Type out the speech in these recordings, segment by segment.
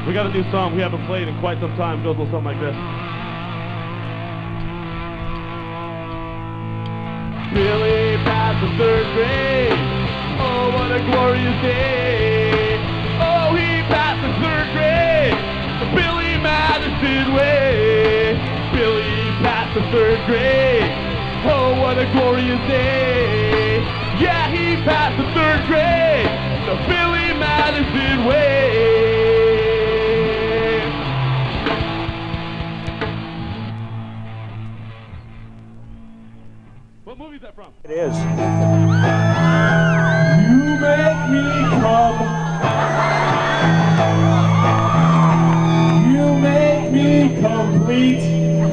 We got a new song we haven't played in quite some time. It goes a little something like this. Billy passed the 3rd grade. Oh, what a glorious day. Oh, he passed the 3rd grade the Billy Madison way. Billy passed the 3rd grade. Oh, what a glorious day. Yeah, he passed the 3rd grade the Billy Madison way. What movie is that from? It is. You make me come. You make me complete.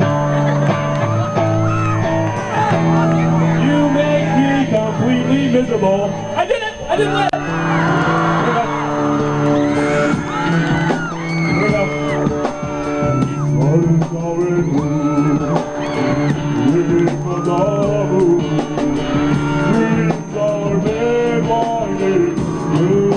You make me completely miserable. I did it! I did it! Here we go.